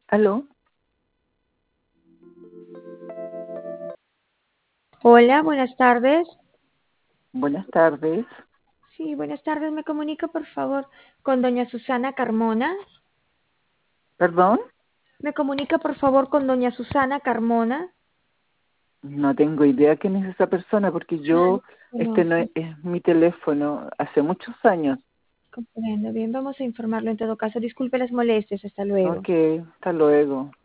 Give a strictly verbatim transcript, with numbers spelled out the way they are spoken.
Aló, Hola, buenas tardes. buenas tardes. Sí, buenas tardes. ¿Me comunica, por favor, con doña Susana Carmona? Perdón, ¿Me comunica, por favor, con doña Susana Carmona? no tengo idea quién es esa persona porque Ah, yo, no este no conoce. es, es mi teléfono hace muchos años. Comprendo. Bien, vamos a informarlo en todo caso. Disculpe las molestias. Hasta luego. Ok, hasta luego.